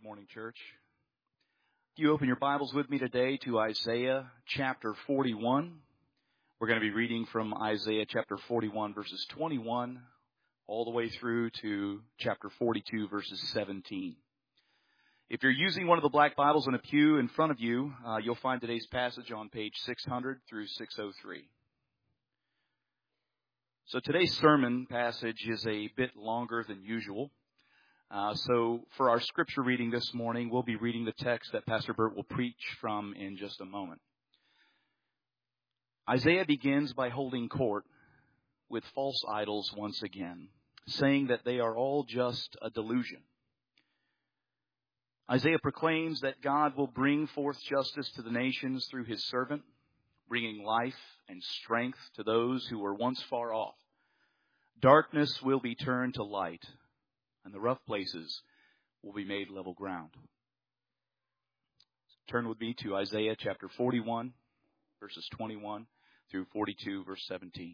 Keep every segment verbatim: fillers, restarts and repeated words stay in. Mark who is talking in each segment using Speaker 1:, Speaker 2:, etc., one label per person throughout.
Speaker 1: Morning, church. If you open your Bibles with me today to Isaiah chapter forty-one, we're going to be reading from Isaiah chapter forty-one, verses twenty-one, all the way through to chapter forty-two, verses seventeen. If you're using one of the black Bibles in a pew in front of you, uh, you'll find today's passage on page six hundred through six oh three. So today's sermon passage is a bit longer than usual. Uh, so for our scripture reading this morning, we'll be reading the text that Pastor Bert will preach from in just a moment. Isaiah begins by holding court with false idols once again, saying that they are all just a delusion. Isaiah proclaims that God will bring forth justice to the nations through his servant, bringing life and strength to those who were once far off. Darkness will be turned to light, and the rough places will be made level ground. Turn with me to Isaiah chapter forty-one, verses twenty-one through forty-two, verse seventeen.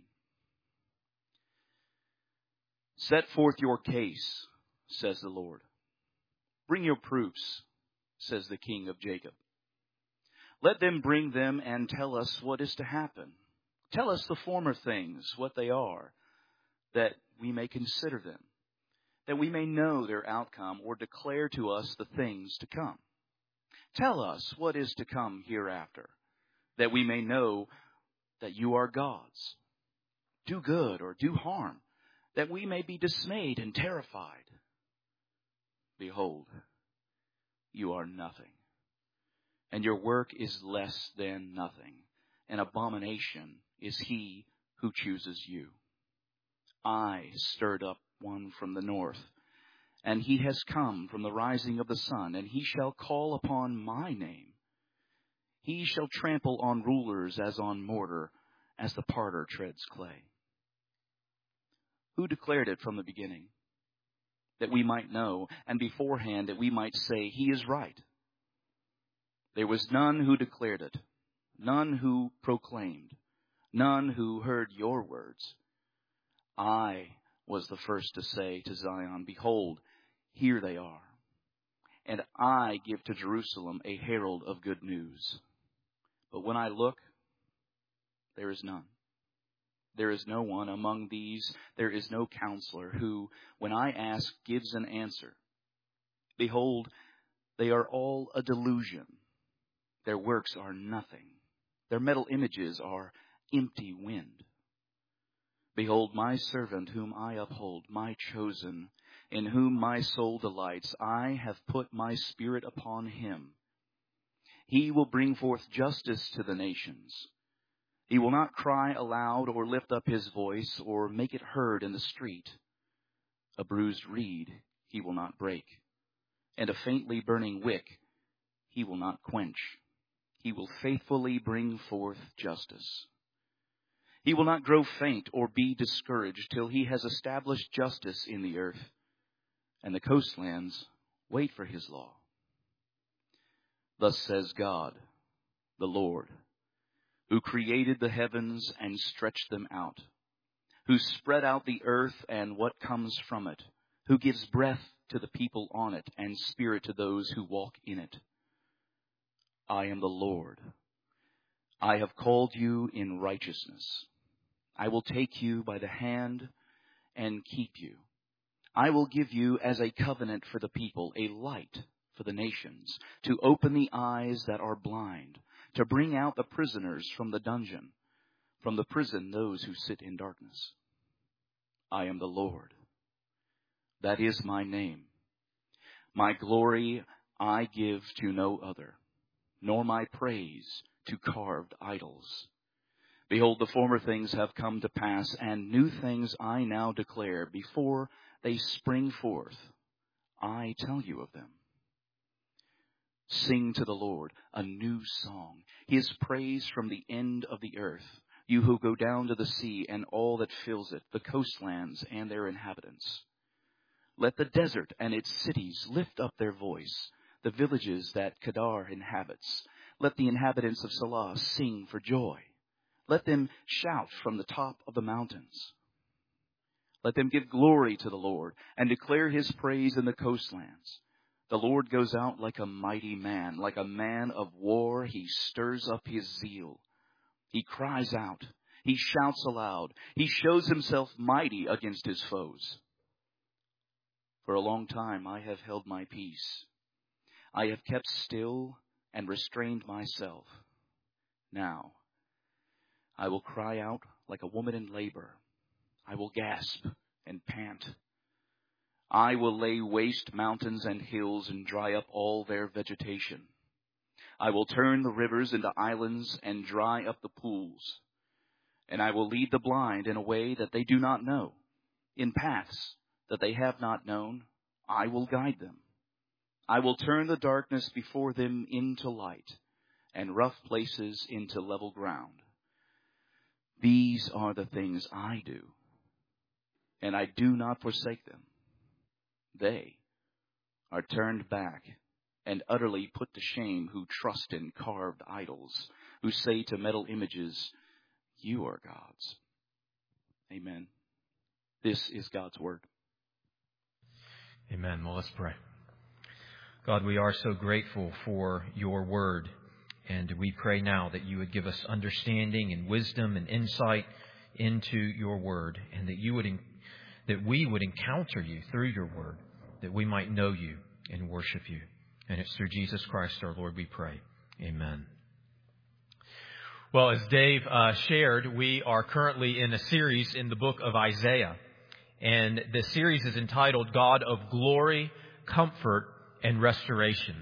Speaker 1: Set forth your case, says the Lord. Bring your proofs, says the King of Jacob. Let them bring them and tell us what is to happen. Tell us the former things, what they are, that we may consider them, that we may know their outcome or declare to us the things to come. Tell us what is to come hereafter, that we may know that you are gods. Do good or do harm, that we may be dismayed and terrified. Behold, you are nothing, and your work is less than nothing. An abomination is he who chooses you. I stirred up one from the north, and he has come from the rising of the sun, and he shall call upon my name. He shall trample on rulers as on mortar, as the potter treads clay. Who declared it from the beginning? That we might know, and beforehand that we might say, he is right. There was none who declared it, none who proclaimed, none who heard your words. I was the first to say to Zion, behold, here they are. And I give to Jerusalem a herald of good news. But when I look, there is none. There is no one among these. There is no counselor who, when I ask, gives an answer. Behold, they are all a delusion. Their works are nothing. Their metal images are empty wind. Behold, my servant whom I uphold, my chosen, in whom my soul delights. I have put my spirit upon him. He will bring forth justice to the nations. He will not cry aloud or lift up his voice or make it heard in the street. A bruised reed he will not break, and a faintly burning wick he will not quench. He will faithfully bring forth justice. He will not grow faint or be discouraged till he has established justice in the earth, and the coastlands wait for his law. Thus says God, the Lord, who created the heavens and stretched them out, who spread out the earth and what comes from it, who gives breath to the people on it and spirit to those who walk in it. I am the Lord. I have called you in righteousness. I will take you by the hand and keep you. I will give you as a covenant for the people, a light for the nations, to open the eyes that are blind, to bring out the prisoners from the dungeon, from the prison those who sit in darkness. I am the Lord. That is my name. My glory I give to no other, nor my praise to carved idols. Behold, the former things have come to pass, and new things I now declare. Before they spring forth, I tell you of them. Sing to the Lord a new song, his praise from the end of the earth. You who go down to the sea and all that fills it, the coastlands and their inhabitants. Let the desert and its cities lift up their voice, the villages that Kedar inhabits. Let the inhabitants of Salah sing for joy. Let them shout from the top of the mountains. Let them give glory to the Lord and declare his praise in the coastlands. The Lord goes out like a mighty man, like a man of war. He stirs up his zeal. He cries out. He shouts aloud. He shows himself mighty against his foes. For a long time I have held my peace. I have kept still and restrained myself. Now I will cry out like a woman in labor. I will gasp and pant. I will lay waste mountains and hills and dry up all their vegetation. I will turn the rivers into islands and dry up the pools. And I will lead the blind in a way that they do not know. In paths that they have not known, I will guide them. I will turn the darkness before them into light, and rough places into level ground. These are the things I do, and I do not forsake them. They are turned back and utterly put to shame who trust in carved idols, who say to metal images, "You are gods." Amen. This is God's word.
Speaker 2: Amen. Well, let's pray. God, we are so grateful for your word, and we pray now that you would give us understanding and wisdom and insight into your word, and that you would, that we would encounter you through your word, that we might know you and worship you. And it's through Jesus Christ our Lord we pray. Amen. Well, as Dave uh, shared, we are currently in a series in the book of Isaiah. And the series is entitled God of Glory, Comfort, and Restoration.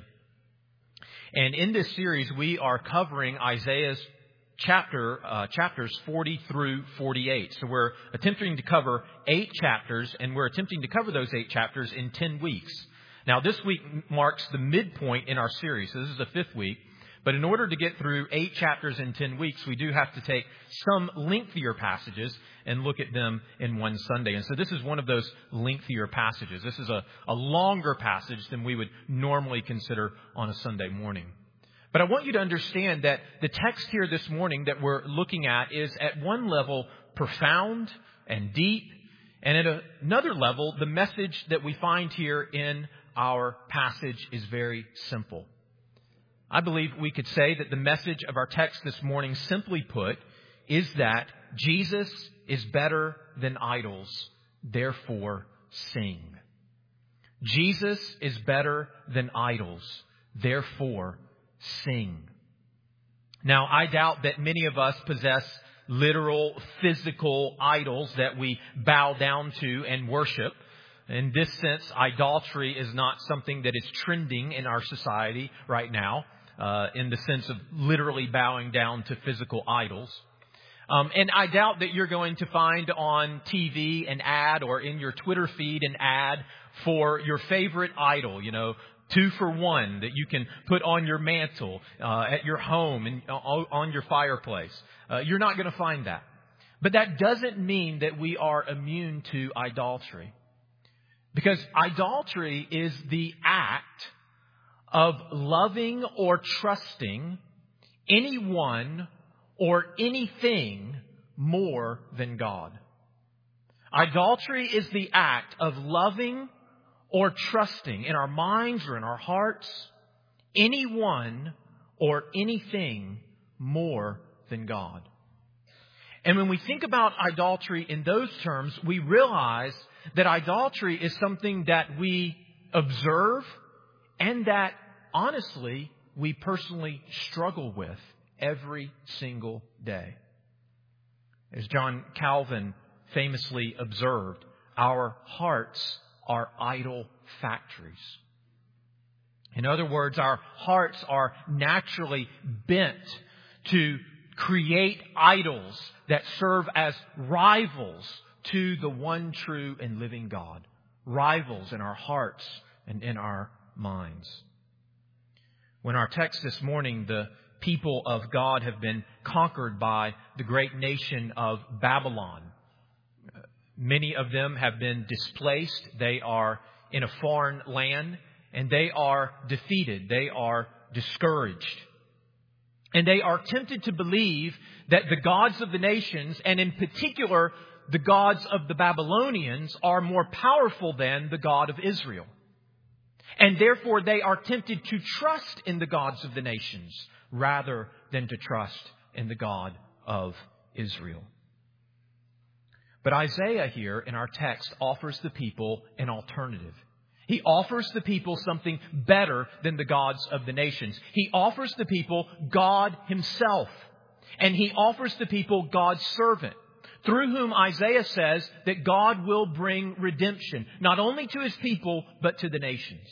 Speaker 2: And in this series, we are covering Isaiah's chapter, uh, chapters forty through forty-eight. So we're attempting to cover eight chapters, and we're attempting to cover those eight chapters in ten weeks. Now, this week marks the midpoint in our series. So this is the fifth week. But in order to get through eight chapters in ten weeks, we do have to take some lengthier passages and look at them in one Sunday. And so this is one of those lengthier passages. This is a, a longer passage than we would normally consider on a Sunday morning. But I want you to understand that the text here this morning that we're looking at is at one level profound and deep. And at another level, the message that we find here in our passage is very simple. I believe we could say that the message of our text this morning, simply put, is that Jesus is better than idols, therefore sing. Jesus is better than idols, therefore sing. Now, I doubt that many of us possess literal, physical idols that we bow down to and worship. In this sense, idolatry is not something that is trending in our society right now. Uh, in the sense of literally bowing down to physical idols. Um, and I doubt that you're going to find on T V an ad or in your Twitter feed an ad for your favorite idol, you know, two for one that you can put on your mantle, uh, at your home and uh, on your fireplace. Uh, you're not going to find that. But that doesn't mean that we are immune to idolatry. Because idolatry is the act of loving or trusting anyone or anything more than God. Idolatry is the act of loving or trusting in our minds or in our hearts anyone or anything more than God. And when we think about idolatry in those terms, we realize that idolatry is something that we observe and that, honestly, we personally struggle with every single day. As John Calvin famously observed, our hearts are idol factories. In other words, our hearts are naturally bent to create idols that serve as rivals to the one true and living God. Rivals in our hearts and in our minds. When our text this morning, the people of God have been conquered by the great nation of Babylon. Many of them have been displaced. They are in a foreign land and they are defeated. They are discouraged. And they are tempted to believe that the gods of the nations, and in particular the gods of the Babylonians, are more powerful than the God of Israel. And therefore they are tempted to trust in the gods of the nations rather than to trust in the God of Israel. But Isaiah here in our text offers the people an alternative. He offers the people something better than the gods of the nations. He offers the people God Himself. And He offers the people God's servant, through whom Isaiah says that God will bring redemption, not only to His people, but to the nations.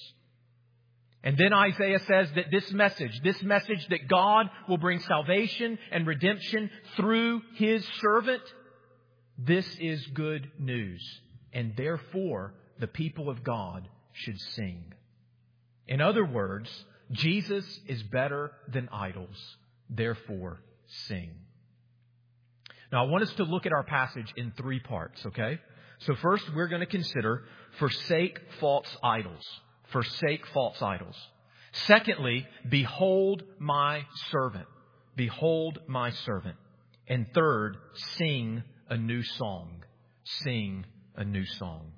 Speaker 2: And then Isaiah says that this message, this message that God will bring salvation and redemption through His servant, this is good news. And therefore, the people of God should sing. In other words, Jesus is better than idols. Therefore, sing. Now, I want us to look at our passage in three parts, okay? So first, we're going to consider forsake false idols. Forsake false idols. Secondly, behold my servant. Behold my servant. And third, sing a new song. Sing a new song.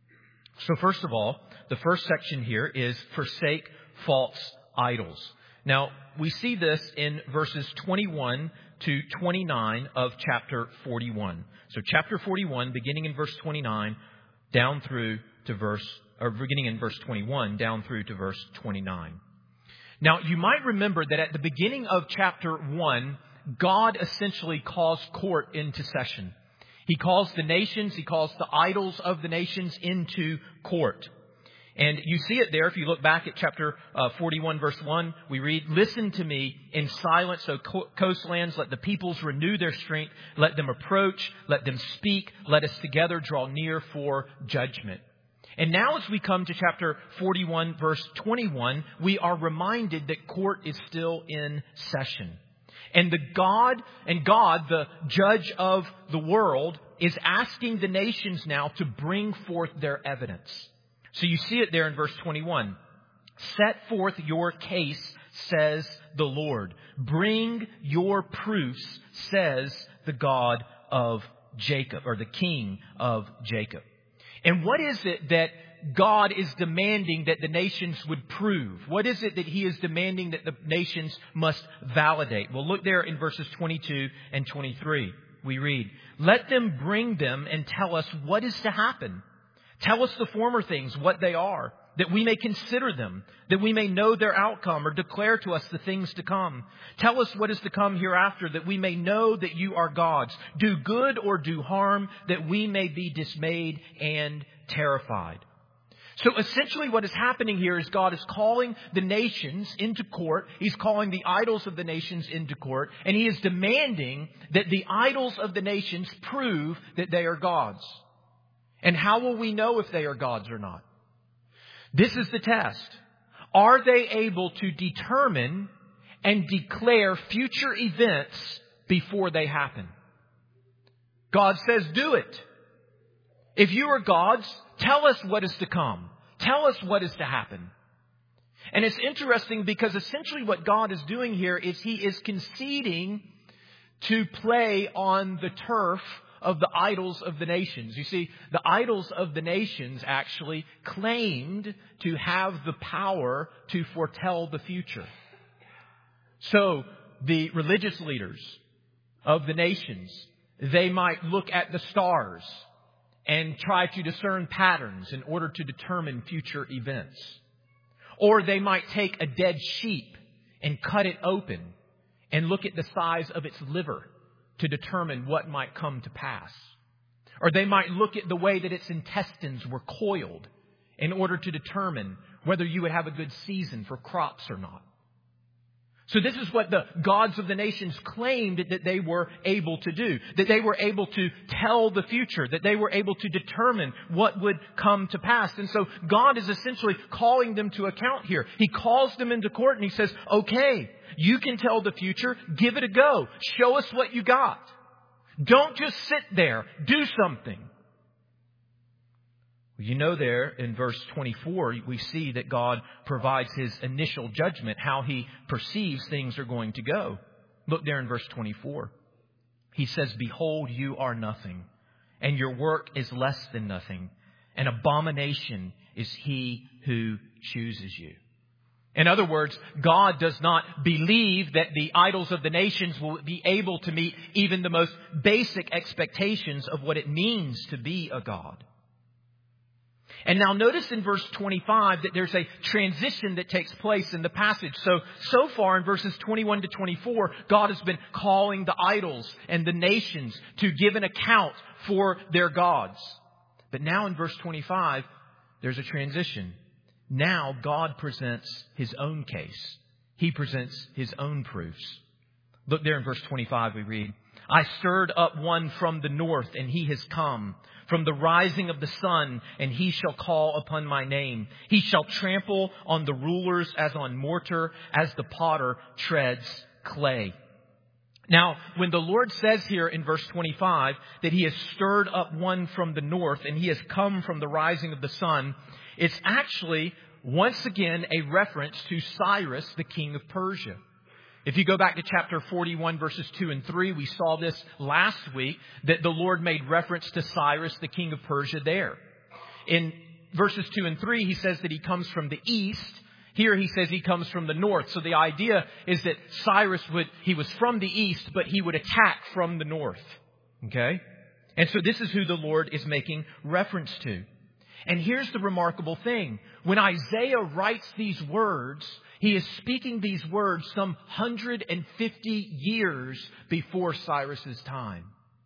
Speaker 2: So first of all, the first section here is forsake false idols. Now, we see this in verses twenty-one to twenty-nine of chapter forty-one. So chapter forty-one, beginning in verse twenty-nine, down through to verse, or beginning in verse twenty-one, down through to verse twenty-nine. Now, you might remember that at the beginning of chapter one, God essentially calls court into session. He calls the nations, He calls the idols of the nations into court. And you see it there. If you look back at chapter uh, forty-one, verse one, we read, "Listen to me in silence, O co- coastlands. Let the peoples renew their strength. Let them approach. Let them speak. Let us together draw near for judgment." And now as we come to chapter forty-one, verse twenty-one, we are reminded that court is still in session. And the God, and God, the judge of the world, is asking the nations now to bring forth their evidence. So you see it there in verse twenty-one. "Set forth your case, says the Lord. Bring your proofs, says the God of Jacob," or the King of Jacob. And what is it that God is demanding that the nations would prove? What is it that He is demanding that the nations must validate? Well, look there in verses twenty-two and twenty-three. We read, "Let them bring them and tell us what is to happen. Tell us the former things, what they are, that we may consider them, that we may know their outcome, or declare to us the things to come. Tell us what is to come hereafter, that we may know that you are gods. Do good or do harm, that we may be dismayed and terrified." So essentially what is happening here is God is calling the nations into court. He's calling the idols of the nations into court. And He is demanding that the idols of the nations prove that they are gods. And how will we know if they are gods or not? This is the test. Are they able to determine and declare future events before they happen? God says, do it. If you are gods, tell us what is to come. Tell us what is to happen. And it's interesting because essentially what God is doing here is He is conceding to play on the turf of the idols of the nations. You see, the idols of the nations actually claimed to have the power to foretell the future. So the religious leaders of the nations, they might look at the stars and try to discern patterns in order to determine future events. Or they might take a dead sheep and cut it open and look at the size of its liver to determine what might come to pass. Or they might look at the way that its intestines were coiled in order to determine whether you would have a good season for crops or not. So this is what the gods of the nations claimed that they were able to do. That they were able to tell the future. That they were able to determine what would come to pass. And so God is essentially calling them to account here. He calls them into court and He says, okay, you can tell the future. Give it a go. Show us what you got. Don't just sit there. Do something. You know there in verse twenty-four, we see that God provides His initial judgment, how He perceives things are going to go. Look there in verse twenty-four. He says, "Behold, you are nothing, and your work is less than nothing. An abomination is he who chooses you. In other words, God does not believe that the idols of the nations will be able to meet even the most basic expectations of what it means to be a God. And now notice in verse twenty-five that there's a transition that takes place in the passage. So, so far in verses twenty-one to twenty-four, God has been calling the idols and the nations to give an account for their gods. But now in verse twenty-five, there's a transition. Now God presents His own case. He presents His own proofs. Look there in verse twenty-five we read, I stirred up one from the north, and he has come. From the rising of the sun, and he shall call upon my name. He shall trample on the rulers as on mortar, as the potter treads clay. Now, when the Lord says here in verse twenty-five that He has stirred up one from the north, and he has come from the rising of the sun, it's actually, once again, a reference to Cyrus, the king of Persia. If you go back to chapter forty-one, verses two and three, we saw this last week, that the Lord made reference to Cyrus, the king of Persia there. In verses two and three, He says that he comes from the east. Here He says he comes from the north. So the idea is that Cyrus would, he was from the east, but he would attack from the north. Okay? And so this is who the Lord is making reference to. And here's the remarkable thing. When Isaiah writes these words, he is speaking these words some one hundred fifty years before Cyrus's time.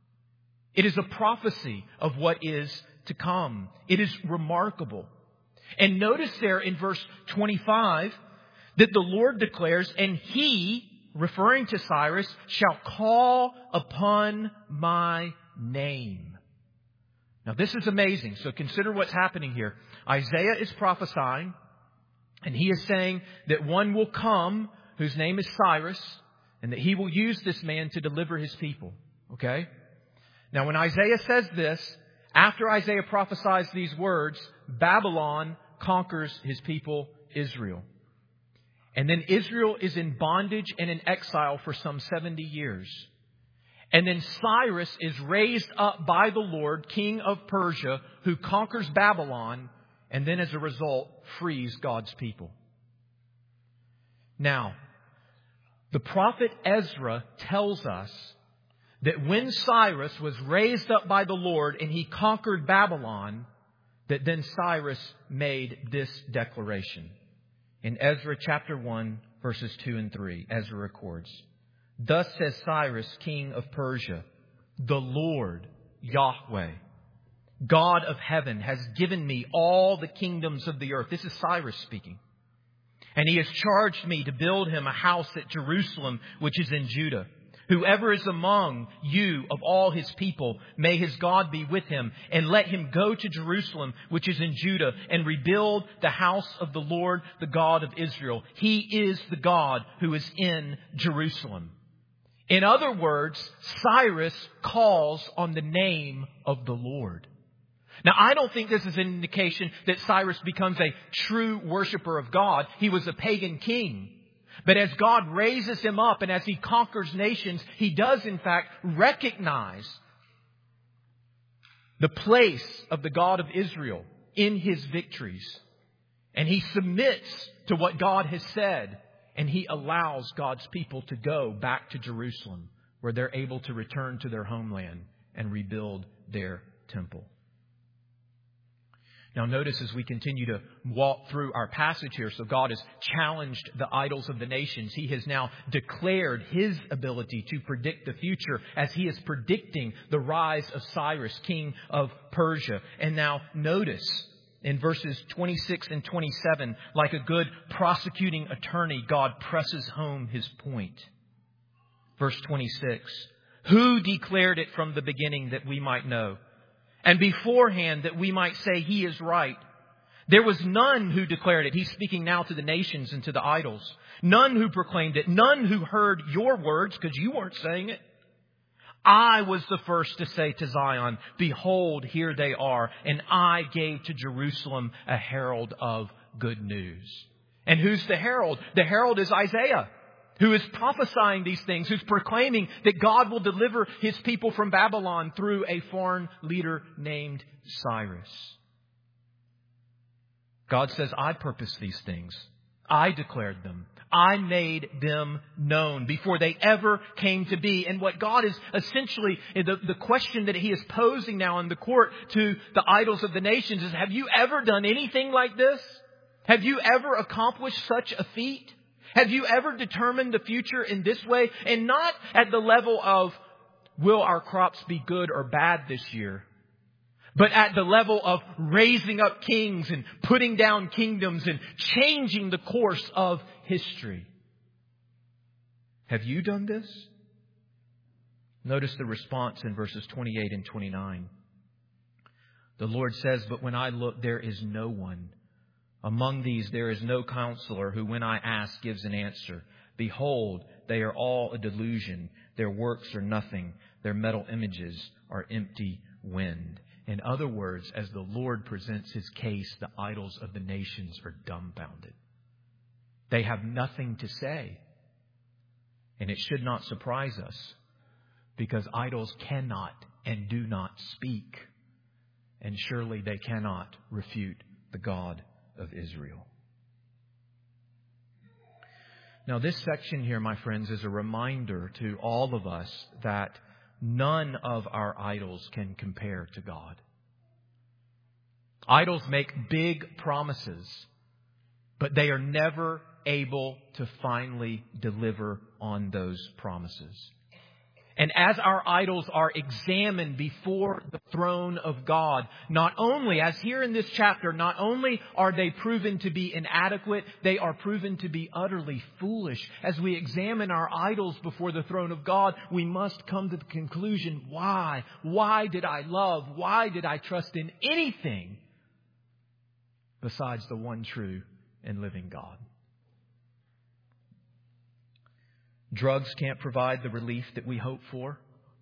Speaker 2: It is a prophecy of what is to come. It is remarkable. And notice there in verse twenty-five that the Lord declares, and He, referring to Cyrus, shall call upon my name. Now this is amazing. So consider what's happening here. Isaiah is prophesying, and he is saying that one will come whose name is Cyrus, and that he will use this man to deliver his people. Okay? Now when Isaiah says this, after Isaiah prophesies these words, Babylon conquers his people Israel. And then Israel is in bondage and in exile for some seventy years. And then Cyrus is raised up by the Lord, king of Persia, who conquers Babylon, and then as a result, frees God's people. Now, the prophet Ezra tells us that when Cyrus was raised up by the Lord and he conquered Babylon, that then Cyrus made this declaration. In Ezra chapter one, verses two and three, Ezra records, Thus says Cyrus, king of Persia, the Lord, Yahweh, God of heaven, has given me all the kingdoms of the earth. This is Cyrus speaking. And he has charged me to build him a house at Jerusalem, which is in Judah. Whoever is among you of all his people, may his God be with him, and let him go to Jerusalem, which is in Judah, and rebuild the house of the Lord, the God of Israel. He is the God who is in Jerusalem. In other words, Cyrus calls on the name of the Lord. Now, I don't think this is an indication that Cyrus becomes a true worshiper of God. He was a pagan king. But as God raises him up and as he conquers nations, he does in fact recognize the place of the God of Israel in his victories. And he submits to what God has said. And he allows God's people to go back to Jerusalem, where they're able to return to their homeland and rebuild their temple. Now notice as we continue to walk through our passage here, so God has challenged the idols of the nations. He has now declared His ability to predict the future as He is predicting the rise of Cyrus, king of Persia. And now notice in verses twenty-six and twenty-seven, like a good prosecuting attorney, God presses home His point. Verse twenty-six, who declared it from the beginning that we might know? And beforehand that we might say He is right. There was none who declared it. He's speaking now to the nations and to the idols. None who proclaimed it. None who heard your words, because you weren't saying it. I was the first to say to Zion, behold, here they are. And I gave to Jerusalem a herald of good news. And who's the herald? The herald is Isaiah, who is prophesying these things, who's proclaiming that God will deliver His people from Babylon through a foreign leader named Cyrus. God says, I purposed these things. I declared them. I made them known before they ever came to be. And what God is essentially, the, the question that He is posing now in the court to the idols of the nations is, have you ever done anything like this? Have you ever accomplished such a feat? Have you ever determined the future in this way? And not at the level of, will our crops be good or bad this year? But at the level of raising up kings and putting down kingdoms and changing the course of history. Have you done this? Notice the response in verses twenty-eight and twenty-nine. The Lord says, but when I look, there is no one. Among these there is no counselor who, when I ask, gives an answer. Behold, they are all a delusion. Their works are nothing. Their metal images are empty wind. In other words, as the Lord presents His case, the idols of the nations are dumbfounded. They have nothing to say. And it should not surprise us, because idols cannot and do not speak. And surely they cannot refute the God of Israel. Now, this section here, my friends, is a reminder to all of us that none of our idols can compare to God. Idols make big promises, but they are never able to finally deliver on those promises. And as our idols are examined before the throne of God, not only, as here in this chapter, not only are they proven to be inadequate, they are proven to be utterly foolish. As we examine our idols before the throne of God, we must come to the conclusion, why? Why did I love? Why did I trust in anything besides the one true and living God? Drugs can't provide the relief that we hope for.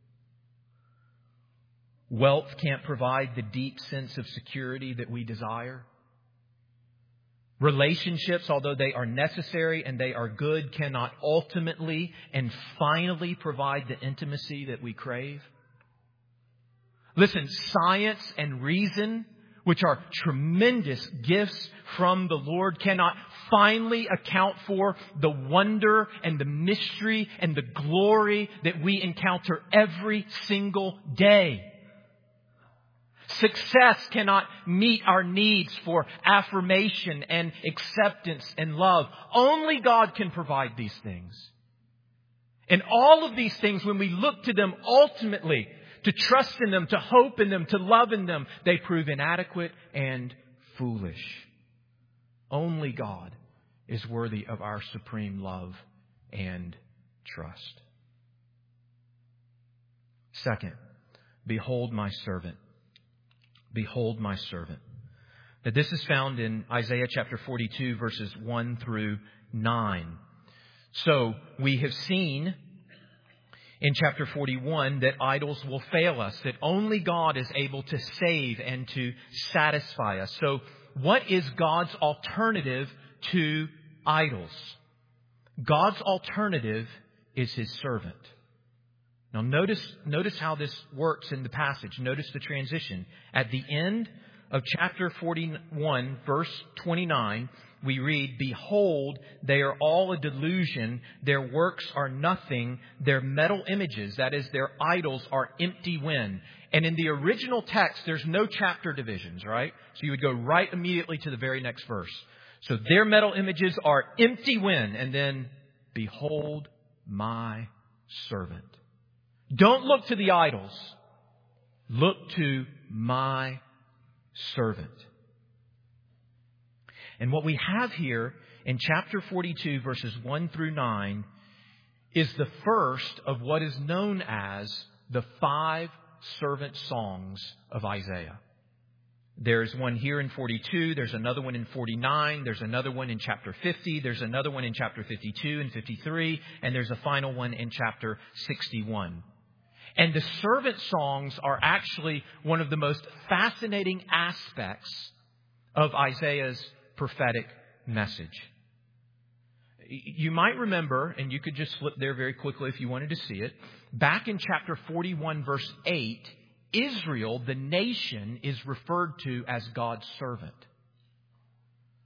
Speaker 2: Wealth can't provide the deep sense of security that we desire. Relationships, although they are necessary and they are good, cannot ultimately and finally provide the intimacy that we crave. Listen, science and reason, which are tremendous gifts from the Lord, cannot finally account for the wonder and the mystery and the glory that we encounter every single day. Success cannot meet our needs for affirmation and acceptance and love. Only God can provide these things. And all of these things, when we look to them ultimately, to trust in them, to hope in them, to love in them, they prove inadequate and foolish. Only God is worthy of our supreme love and trust. Second, behold my servant. Behold my servant. Now, this is found in Isaiah chapter forty-two, verses one through nine. So we have seen in chapter forty-one that idols will fail us, that only God is able to save and to satisfy us. So what is God's alternative to idols? God's alternative is His servant. Now notice, notice how this works in the passage. Notice the transition. At the end of chapter forty-one, verse twenty-nine, we read, behold, they are all a delusion. Their works are nothing. Their metal images, that is, their idols, are empty wind. And in the original text, there's no chapter divisions, right? So you would go right immediately to the very next verse. So their metal images are empty wind. And then, behold my servant. Don't look to the idols. Look to my servant. And what we have here in chapter forty-two, verses one through nine, is the first of what is known as the five servant songs of Isaiah. There's one here in forty-two. There's another one in forty-nine. There's another one in chapter fifty. There's another one in chapter fifty-two and fifty-three. And there's a final one in chapter sixty-one. And the servant songs are actually one of the most fascinating aspects of Isaiah's prophetic message. You might remember, and you could just flip there very quickly if you wanted to see it, back in chapter forty-one, verse eight, Israel, the nation, is referred to as God's servant.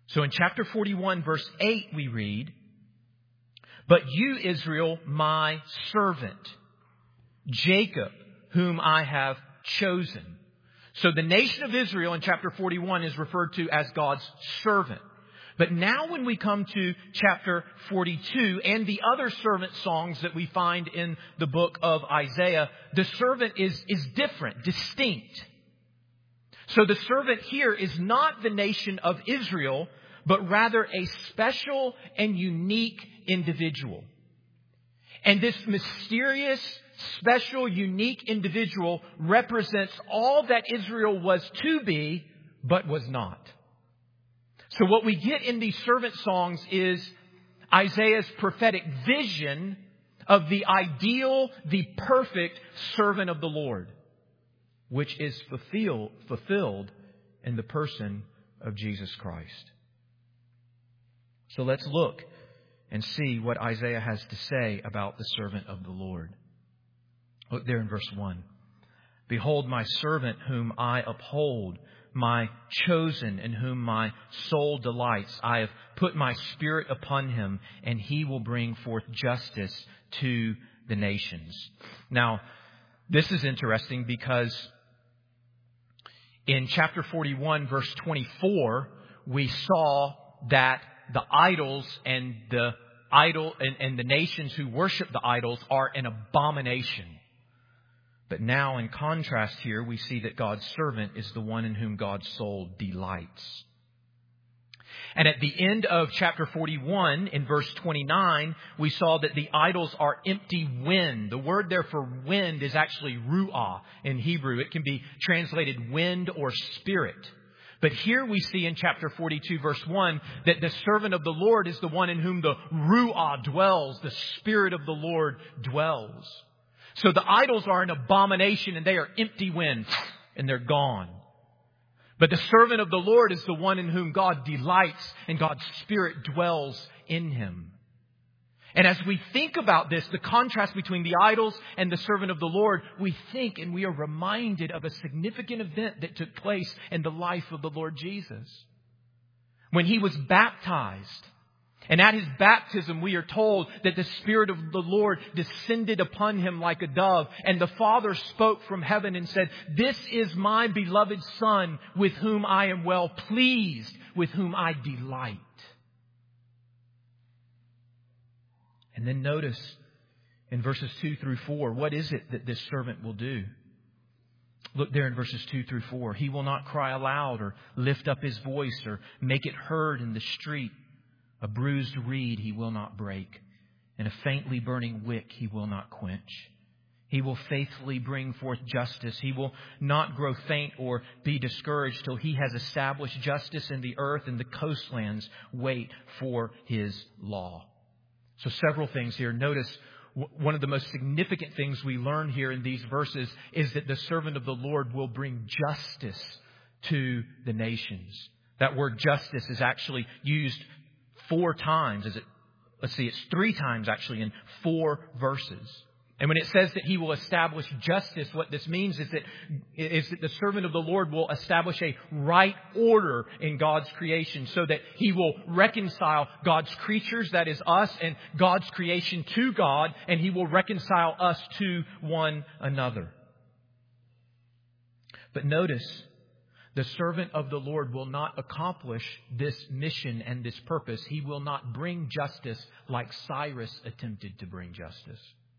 Speaker 2: So in chapter forty-one, verse eight, we read, "But you, Israel, my servant, Jacob, whom I have chosen." So the nation of Israel in chapter forty-one is referred to as God's servant. But now when we come to chapter forty-two and the other servant songs that we find in the book of Isaiah, the servant is, is different, distinct. So the servant here is not the nation of Israel, but rather a special and unique individual. And this mysterious, special, unique individual represents all that Israel was to be, but was not. So what we get in these servant songs is Isaiah's prophetic vision of the ideal, the perfect servant of the Lord, which is fulfill, fulfilled in the person of Jesus Christ. So let's look and see what Isaiah has to say about the servant of the Lord. Look there in verse one. "Behold my servant whom I uphold, my chosen in whom my soul delights. I have put my spirit upon him, and he will bring forth justice to the nations." Now, this is interesting because in chapter forty-one, verse twenty-four, we saw that the idols and the idol and, and the nations who worship the idols are an abomination. But now, in contrast here, we see that God's servant is the one in whom God's soul delights. And at the end of chapter forty-one, in verse twenty-nine, we saw that the idols are empty wind. The word there for wind is actually ruah in Hebrew. It can be translated wind or spirit. But here we see in chapter forty-two, verse one, that the servant of the Lord is the one in whom the ruah dwells, the Spirit of the Lord dwells. So the idols are an abomination and they are empty wind and they're gone. But the servant of the Lord is the one in whom God delights and God's Spirit dwells in him. And as we think about this, the contrast between the idols and the servant of the Lord, we think and we are reminded of a significant event that took place in the life of the Lord Jesus. When he was baptized, and at his baptism, we are told that the Spirit of the Lord descended upon him like a dove. And the Father spoke from heaven and said, "This is my beloved Son, with whom I am well pleased, with whom I delight." And then notice in verses two through four, what is it that this servant will do? Look there in verses two through four. "He will not cry aloud or lift up his voice or make it heard in the street. A bruised reed he will not break, and a faintly burning wick he will not quench. He will faithfully bring forth justice. He will not grow faint or be discouraged till he has established justice in the earth, and the coastlands wait for his law." So several things here. Notice one of the most significant things we learn here in these verses is that the servant of the Lord will bring justice to the nations. That word justice is actually used four times. Is it? Let's see, it's three times actually in four verses. And when it says that he will establish justice, what this means is that, is that the servant of the Lord will establish a right order in God's creation so that he will reconcile God's creatures, that is us, and God's creation to God, and he will reconcile us to one another. But notice, the servant of the Lord will not accomplish this mission and this purpose. He will not bring justice like Cyrus attempted to bring justice.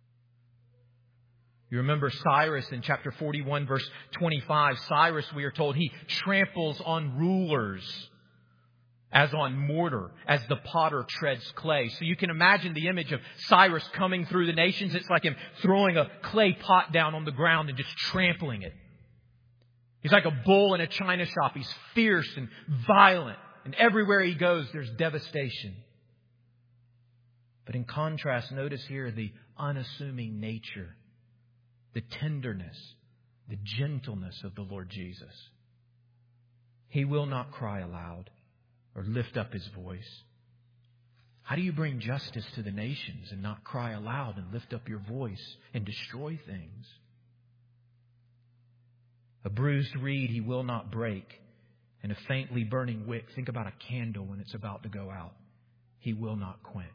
Speaker 2: You remember Cyrus in chapter forty-one, verse twenty-five. Cyrus, we are told, he tramples on rulers as on mortar, as the potter treads clay. So you can imagine the image of Cyrus coming through the nations. It's like him throwing a clay pot down on the ground and just trampling it. He's like a bull in a china shop. He's fierce and violent. And everywhere he goes, there's devastation. But in contrast, notice here the unassuming nature, the tenderness, the gentleness of the Lord Jesus. He will not cry aloud or lift up his voice. How do you bring justice to the nations and not cry aloud and lift up your voice and destroy things? A bruised reed he will not break,
Speaker 3: and a faintly burning wick. Think about a candle when it's about to go out. He will not quench.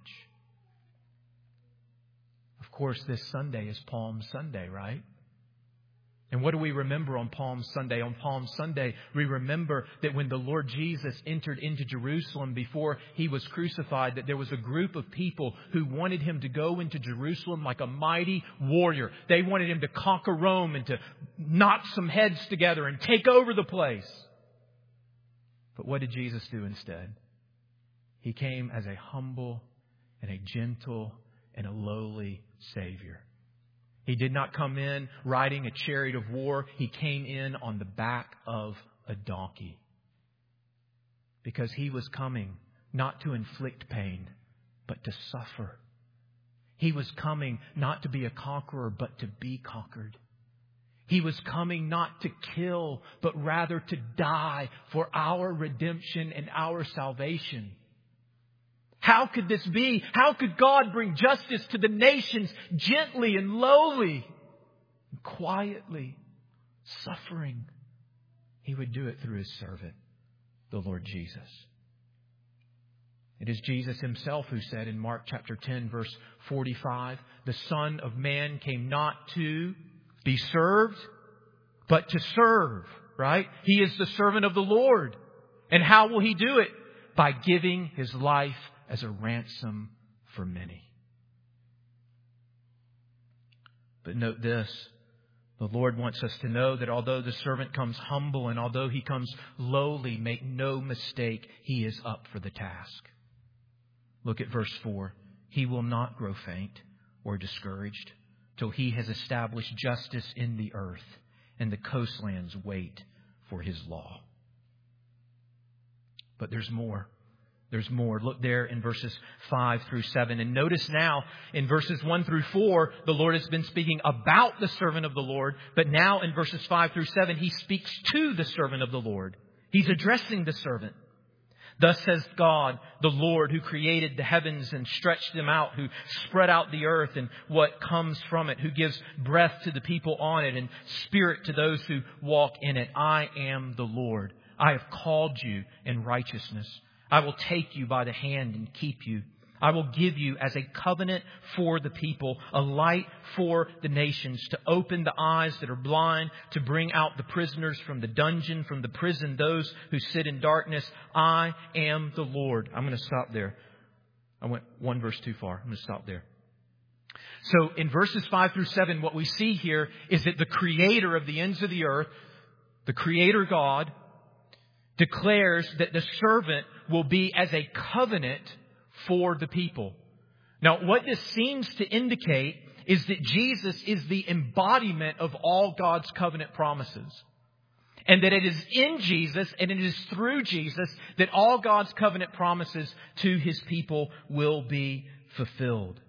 Speaker 3: Of course, this Sunday is Palm Sunday, right? And what do we remember on Palm Sunday? On Palm Sunday, we remember that when the Lord Jesus entered into Jerusalem before He was crucified, that there was a group of people who wanted Him to go into Jerusalem like a mighty warrior. They wanted Him to conquer Rome and to knock some heads together and take over the place. But what did Jesus do instead? He came as a humble and a gentle and a lowly Savior. He did not come in riding a chariot of war. He came in on the back of a donkey. Because He was coming not to inflict pain, but to suffer. He was coming not to be a conqueror, but to be conquered. He was coming not to kill, but rather to die for our redemption and our salvation. How could this be? How could God bring justice to the nations gently and lowly, and quietly, suffering? He would do it through His servant, the Lord Jesus. It is Jesus Himself who said in Mark chapter ten, verse forty-five, the Son of Man came not to be served, but to serve, right? He is the servant of the Lord. And how will He do it? By giving His life as a ransom for many. But note this, the Lord wants us to know that although the servant comes humble and although he comes lowly, make no mistake, he is up for the task. Look at verse four. He will not grow faint or discouraged till He has established justice in the earth, and the coastlands wait for His law. But there's more. There's more. Look there in verses five through seven. And notice now in verses one through four, the Lord has been speaking about the servant of the Lord. But now in verses five through seven, He speaks to the servant of the Lord. He's addressing the servant. Thus says God, the Lord, who created the heavens and stretched them out, who spread out the earth and what comes from it, who gives breath to the people on it and spirit to those who walk in it. I am the Lord. I have called you in righteousness. I will take you by the hand and keep you. I will give you as a covenant for the people, a light for the nations, to open the eyes that are blind, to bring out the prisoners from the dungeon, from the prison, those who sit in darkness. I am the Lord. I'm going to stop there. I went one verse too far. I'm going to stop there. So in verses five through seven, what we see here is that the Creator of the ends of the earth, the Creator God, declares that the servant will be as a covenant for the people. Now, what this seems to indicate is that Jesus is the embodiment of all God's covenant promises. And that it is in Jesus and it is through Jesus that all God's covenant promises to His people will be fulfilled.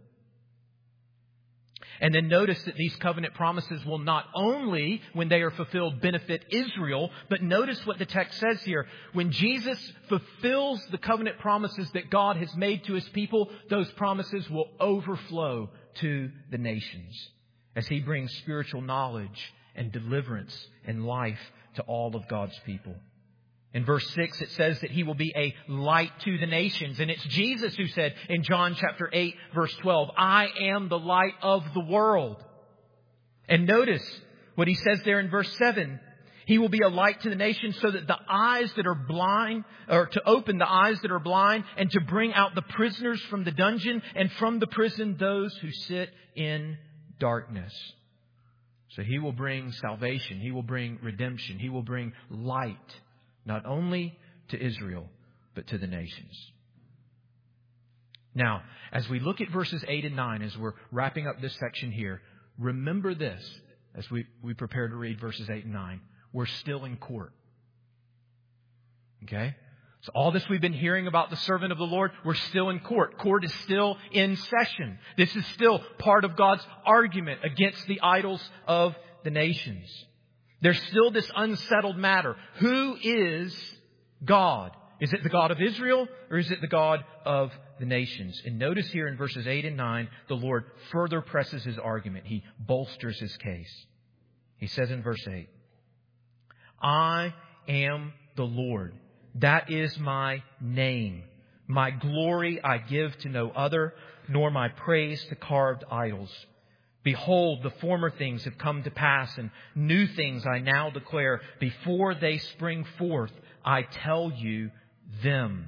Speaker 3: And then notice that these covenant promises will not only, when they are fulfilled, benefit Israel, but notice what the text says here. When Jesus fulfills the covenant promises that God has made to His people, those promises will overflow to the nations as He brings spiritual knowledge and deliverance and life to all of God's people. In verse six, it says that He will be a light to the nations. And it's Jesus who said in John chapter eight, verse twelve, I am the light of the world. And notice what He says there in verse seven. He will be a light to the nations so that the eyes that are blind, or to open the eyes that are blind, and to bring out the prisoners from the dungeon, and from the prison those who sit in darkness. So He will bring salvation. He will bring redemption. He will bring light. Not only to Israel, but to the nations. Now, as we look at verses eight and nine, as we're wrapping up this section here, remember this, as we, we prepare to read verses eight and nine. We're still in court. Okay? So all this we've been hearing about the servant of the Lord, we're still in court. Court is still in session. This is still part of God's argument against the idols of the nations. There's still this unsettled matter. Who is God? Is it the God of Israel or is it the God of the nations? And notice here in verses eight and nine, the Lord further presses His argument. He bolsters His case. He says in verse eight, I am the Lord. That is my name. My glory I give to no other, nor my praise to carved idols. Behold, the former things have come to pass, and new things I now declare. Before they spring forth, I tell you them.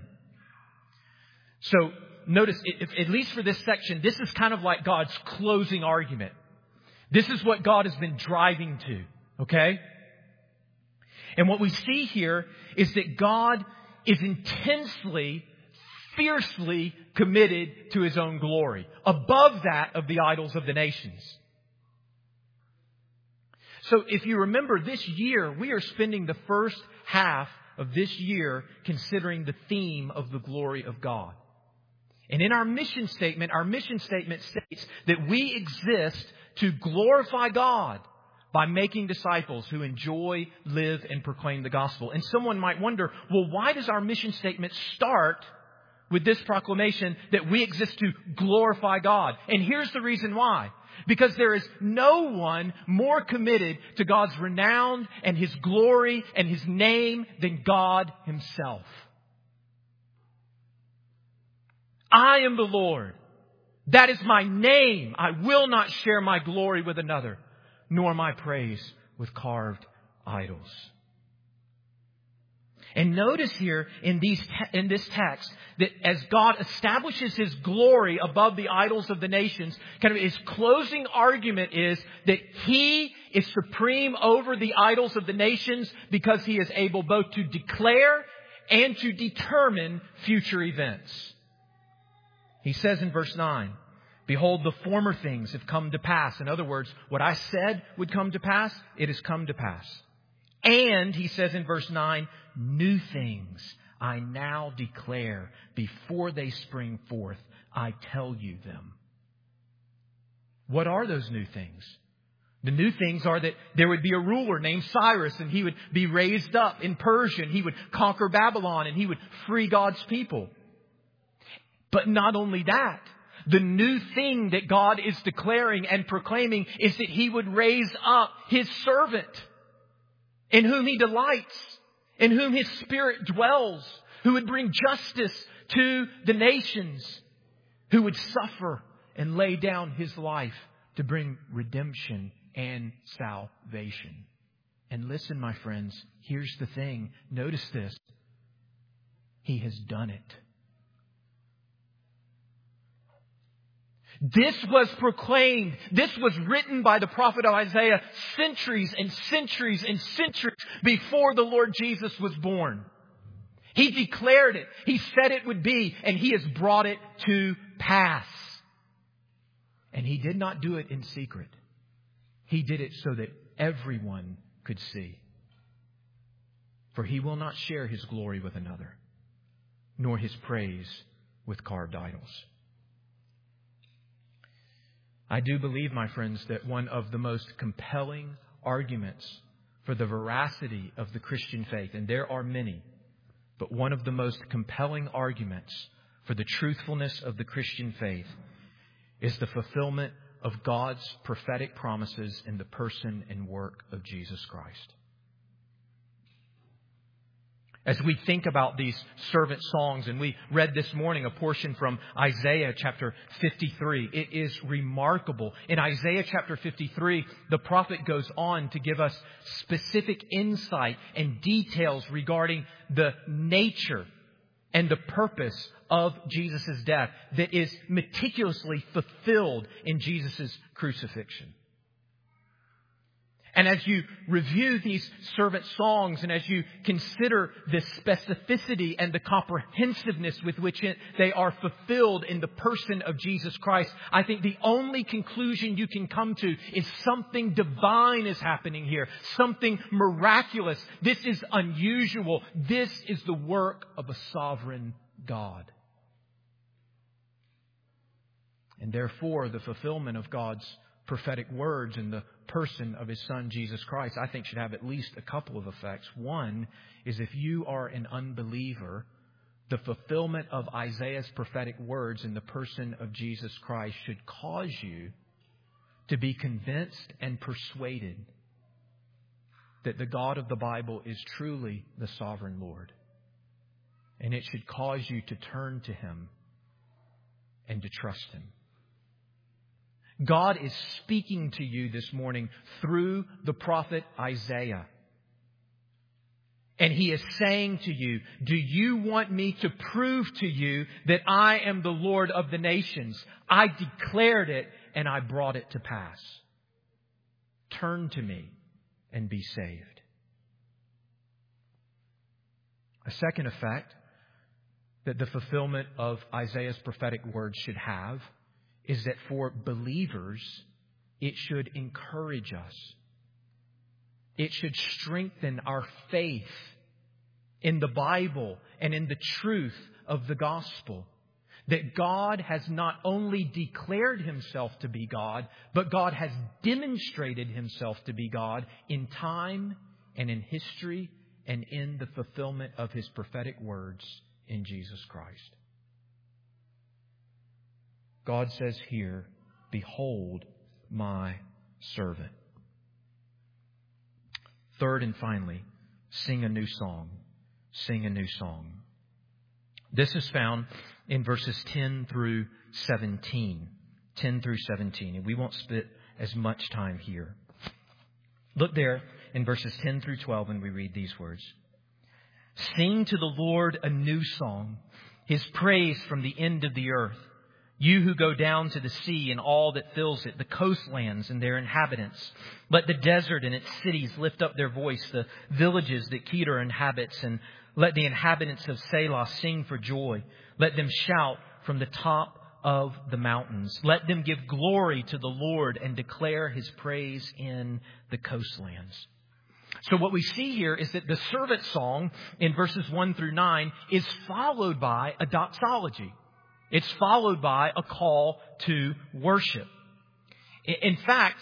Speaker 3: So notice, if, at least for this section, this is kind of like God's closing argument. This is what God has been driving to. Okay? And what we see here is that God is intensely, fiercely committed to His own glory, above that of the idols of the nations. So if you remember, this year, we are spending the first half of this year considering the theme of the glory of God. And in our mission statement, our mission statement states that we exist to glorify God by making disciples who enjoy, live, and proclaim the gospel. And someone might wonder, well, why does our mission statement start with this proclamation that we exist to glorify God? And here's the reason why. Because there is no one more committed to God's renown and His glory and His name than God Himself. I am the Lord. That is my name. I will not share my glory with another, nor my praise with carved idols. And notice here in these te- in this text that as God establishes His glory above the idols of the nations, kind of His closing argument is that He is supreme over the idols of the nations because He is able both to declare and to determine future events. He says in verse nine, behold, the former things have come to pass. In other words, what I said would come to pass, it has come to pass. And, he says in verse nine, new things I now declare. Before they spring forth, I tell you them. What are those new things? The new things are that there would be a ruler named Cyrus, and he would be raised up in Persia, and he would conquer Babylon, and he would free God's people. But not only that, the new thing that God is declaring and proclaiming is that He would raise up His servant, in whom He delights, in whom His Spirit dwells, who would bring justice to the nations, who would suffer and lay down His life to bring redemption and salvation. And listen, my friends, here's the thing. Notice this. He has done it. This was proclaimed. This was written by the prophet Isaiah centuries and centuries and centuries before the Lord Jesus was born. He declared it. He said it would be, and He has brought it to pass. And He did not do it in secret. He did it so that everyone could see. For He will not share His glory with another, nor His praise with carved idols. I do believe, my friends, that one of the most compelling arguments for the veracity of the Christian faith, and there are many, but one of the most compelling arguments for the truthfulness of the Christian faith is the fulfillment of God's prophetic promises in the person and work of Jesus Christ. As we think about these servant songs, and we read this morning a portion from Isaiah chapter fifty-three, it is remarkable. In Isaiah chapter fifty-three, the prophet goes on to give us specific insight and details regarding the nature and the purpose of Jesus' death that is meticulously fulfilled in Jesus' crucifixion. And as you review these servant songs, and as you consider the specificity and the comprehensiveness with which it, they are fulfilled in the person of Jesus Christ, I think the only conclusion you can come to is something divine is happening here. Something miraculous. This is unusual. This is the work of a sovereign God. And therefore, the fulfillment of God's prophetic words in the person of His Son, Jesus Christ, I think should have at least a couple of effects. One is, if you are an unbeliever, the fulfillment of Isaiah's prophetic words in the person of Jesus Christ should cause you to be convinced and persuaded that the God of the Bible is truly the sovereign Lord. And it should cause you to turn to Him and to trust Him. God is speaking to you this morning through the prophet Isaiah. And He is saying to you, do you want me to prove to you that I am the Lord of the nations? I declared it and I brought it to pass. Turn to me and be saved. A second effect that the fulfillment of Isaiah's prophetic words should have is that for believers, it should encourage us. It should strengthen our faith in the Bible and in the truth of the gospel. That God has not only declared Himself to be God, but God has demonstrated Himself to be God in time and in history and in the fulfillment of His prophetic words in Jesus Christ. God says here, behold my servant. Third and finally, sing a new song. Sing a new song. This is found in verses ten through seventeen. ten through seventeen. And we won't spend as much time here. Look there in verses ten through twelve and we read these words. Sing to the Lord a new song, His praise from the end of the earth. You who go down to the sea and all that fills it, the coastlands and their inhabitants. Let the desert and its cities lift up their voice, the villages that Kedar inhabits, and let the inhabitants of Selah sing for joy. Let them shout from the top of the mountains. Let them give glory to the Lord and declare His praise in the coastlands. So what we see here is that the servant song in verses one through nine is followed by a doxology. It's followed by a call to worship. In fact,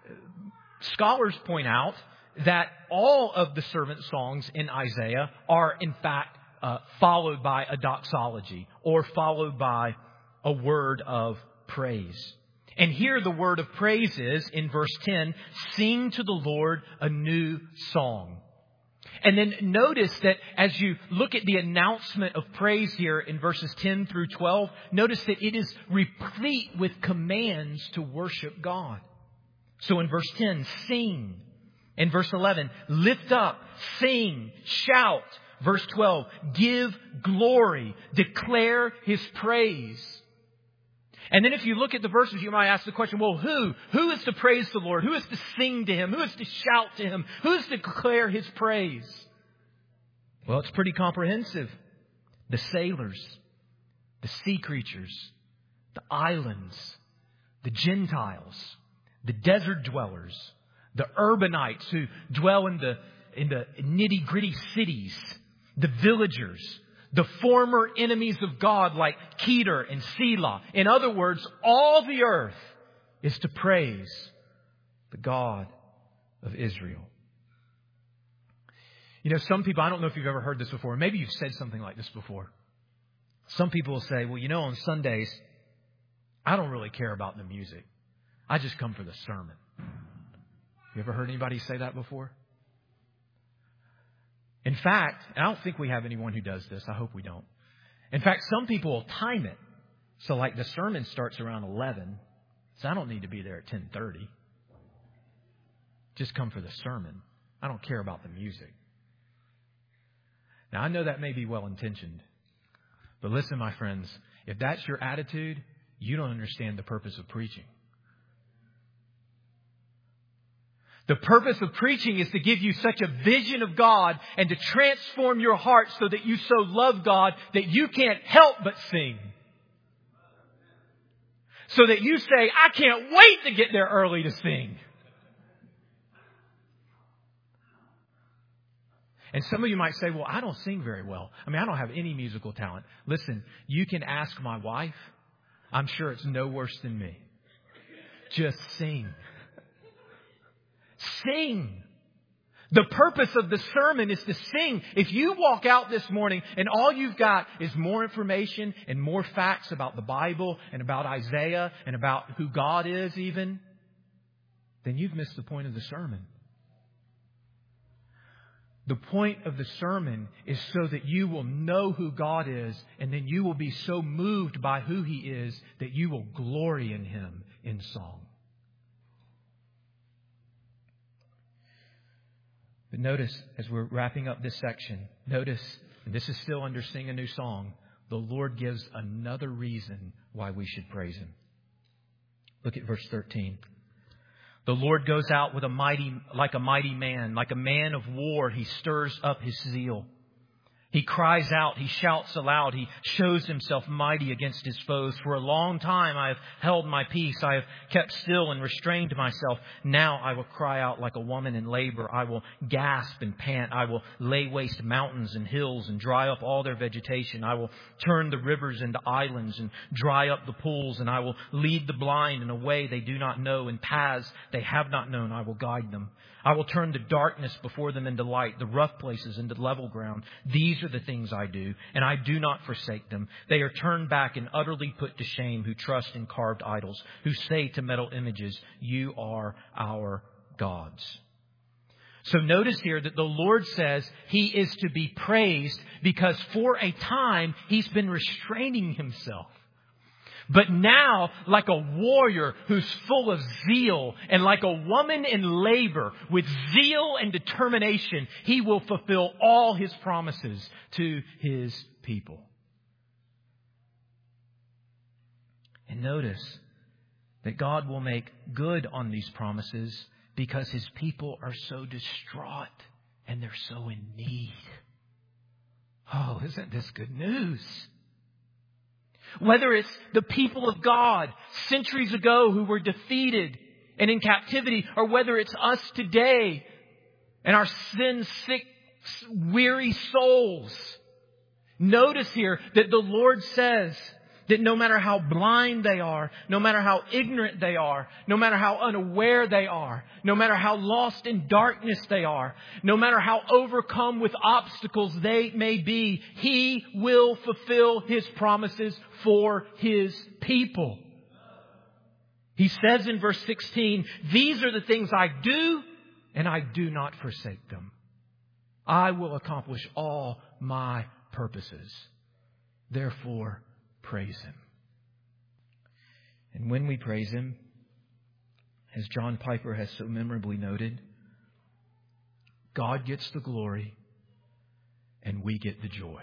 Speaker 3: scholars point out that all of the servant songs in Isaiah are in fact uh, followed by a doxology or followed by a word of praise. And here the word of praise is, in verse ten, sing to the Lord a new song. And then notice that as you look at the announcement of praise here in verses ten through twelve, notice that it is replete with commands to worship God. So in verse ten, sing. In verse eleven, lift up, sing, shout. Verse twelve, give glory, declare His praise. And then if you look at the verses, you might ask the question, well, who? Who is to praise the Lord? Who is to sing to Him? Who is to shout to Him? Who is to declare His praise? Well, it's pretty comprehensive. The sailors, the sea creatures, the islands, the Gentiles, the desert dwellers, the urbanites who dwell in the, in the nitty-gritty cities, the villagers, the former enemies of God like Kedar and Selah. In other words, all the earth is to praise the God of Israel. You know, some people, I don't know if you've ever heard this before. Maybe you've said something like this before. Some people will say, well, you know, on Sundays, I don't really care about the music. I just come for the sermon. You ever heard anybody say that before? In fact, I don't think we have anyone who does this. I hope we don't. In fact, some people will time it. So like the sermon starts around eleven. So I don't need to be there at ten thirty. Just come for the sermon. I don't care about the music. Now, I know that may be well-intentioned. But listen, my friends, if that's your attitude, you don't understand the purpose of preaching. The purpose of preaching is to give you such a vision of God and to transform your heart so that you so love God that you can't help but sing. So that you say, I can't wait to get there early to sing. And some of you might say, well, I don't sing very well. I mean, I don't have any musical talent. Listen, you can ask my wife. I'm sure it's no worse than me. Just sing. Sing. The purpose of the sermon is to sing. If you walk out this morning and all you've got is more information and more facts about the Bible and about Isaiah and about who God is even, then you've missed the point of the sermon. The point of the sermon is so that you will know who God is, and then you will be so moved by who He is that you will glory in Him in song. But notice, as we're wrapping up this section, notice, and this is still under Sing a New Song, the Lord gives another reason why we should praise Him. Look at verse thirteen. The Lord goes out with a mighty, like a mighty man, like a man of war. He stirs up His zeal. He cries out, He shouts aloud, He shows Himself mighty against His foes. For a long time I have held my peace, I have kept still and restrained myself. Now I will cry out like a woman in labor. I will gasp and pant. I will lay waste mountains and hills and dry up all their vegetation. I will turn the rivers into islands and dry up the pools. And I will lead the blind in a way they do not know, in paths they have not known. I will guide them. I will turn the darkness before them into light, the rough places into level ground. These are the things I do, and I do not forsake them. They are turned back and utterly put to shame who trust in carved idols, who say to metal images, you are our gods. So notice here that the Lord says He is to be praised because for a time He's been restraining Himself. But now, like a warrior who's full of zeal and like a woman in labor with zeal and determination, He will fulfill all His promises to His people. And notice that God will make good on these promises because His people are so distraught and they're so in need. Oh, isn't this good news? Whether it's the people of God centuries ago who were defeated and in captivity, or whether it's us today and our sin-sick, weary souls. Notice here that the Lord says that no matter how blind they are, no matter how ignorant they are, no matter how unaware they are, no matter how lost in darkness they are, no matter how overcome with obstacles they may be, He will fulfill His promises for His people. He says in verse sixteen, these are the things I do, and I do not forsake them. I will accomplish all my purposes. Therefore, praise Him. And when we praise Him, as John Piper has so memorably noted, God gets the glory and we get the joy.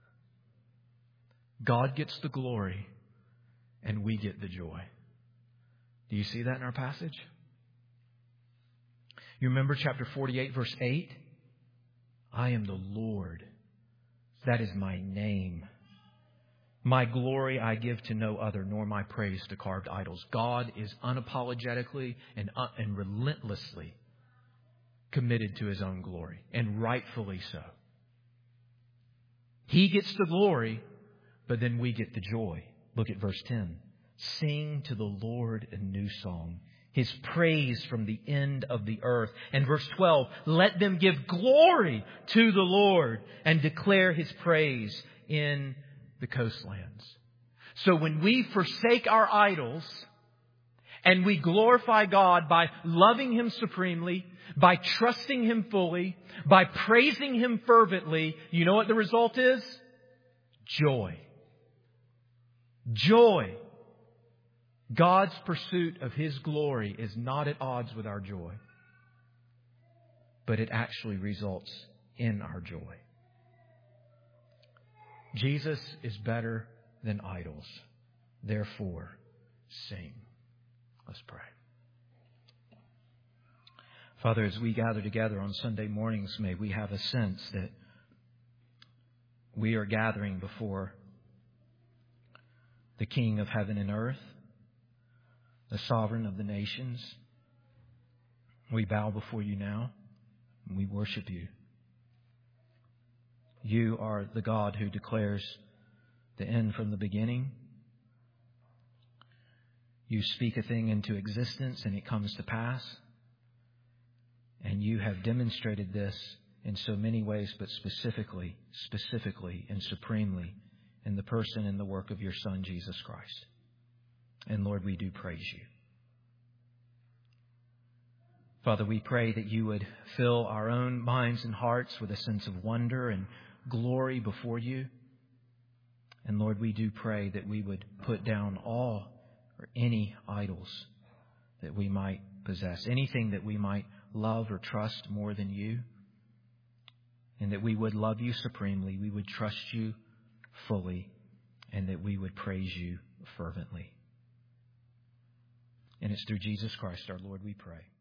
Speaker 3: God gets the glory and we get the joy. Do you see that in our passage? You remember chapter forty-eight, verse eight? I am the Lord. That is my name. My glory I give to no other, nor my praise to carved idols. God is unapologetically and, uh, and relentlessly committed to His own glory, and rightfully so. He gets the glory, but then we get the joy. Look at verse ten. Sing to the Lord a new song, His praise from the end of the earth. And verse twelve, let them give glory to the Lord and declare His praise in the coastlands. So when we forsake our idols and we glorify God by loving Him supremely, by trusting Him fully, by praising Him fervently, you know what the result is? Joy. Joy. God's pursuit of His glory is not at odds with our joy, but it actually results in our joy. Jesus is better than idols. Therefore, sing. Let's pray. Father, as we gather together on Sunday mornings, may we have a sense that we are gathering before the King of heaven and earth, the sovereign of the nations. We bow before You now and we worship You. You are the God who declares the end from the beginning. You speak a thing into existence and it comes to pass. And You have demonstrated this in so many ways, but specifically, specifically and supremely in the person and the work of Your Son, Jesus Christ. And Lord, we do praise You. Father, we pray that you would fill our own minds and hearts with a sense of wonder and glory before you. And Lord, we do pray that we would put down all or any idols that we might possess, anything that we might love or trust more than you, and that we would love you supremely, we would trust you fully, and that we would praise you fervently. And it's through Jesus Christ our Lord we pray.